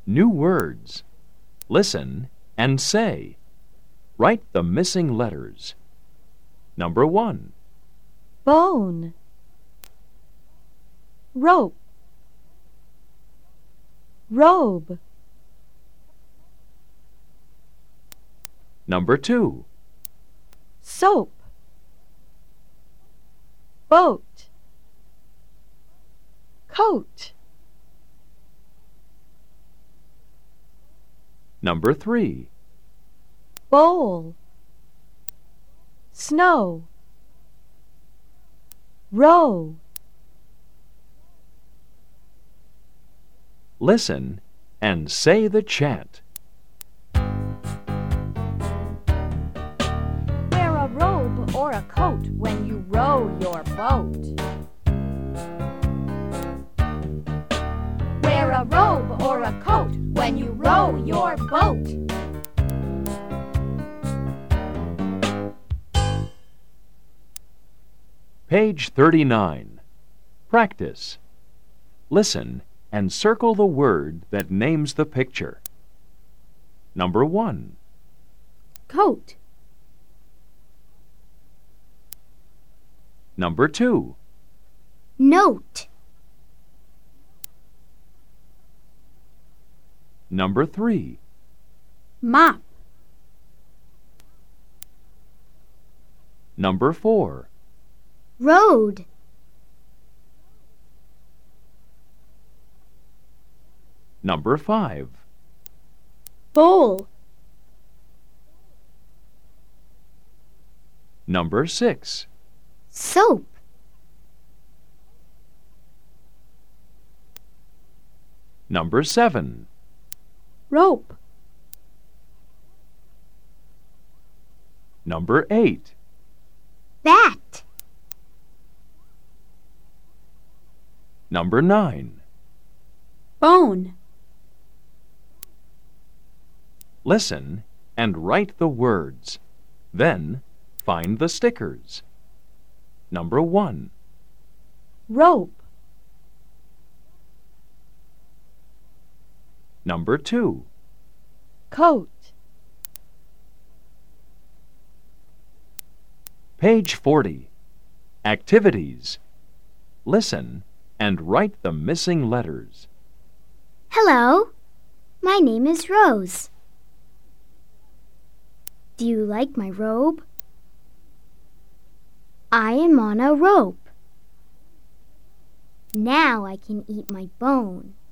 New words. Listen and say. Write the missing letters. Number 1. Bone, rope, robe. Number 2. Soap, boat, coat. Number 3. Bowl, snow, row. Listen and say the chant. Wear a robe or a coat when you row your boat. Wear a robe or a coat when you row your boat. Page 39. Practice. Listen and circle the word that names the picture. Number 1. Coat, Number 2. note, Number 3. mop, Number 4. road, Number 5. bowl, Number 6. soap, Number 7. rope, Number 8. bat, Number 9. bone. Listen and write the words. Then find the stickers. Number 1. Rope, Number 2. coat. Page 40. Activities. Listen and write the missing letters. Hello, my name is Rose. Do you like my robe? I am on a rope. Now I can eat my bone.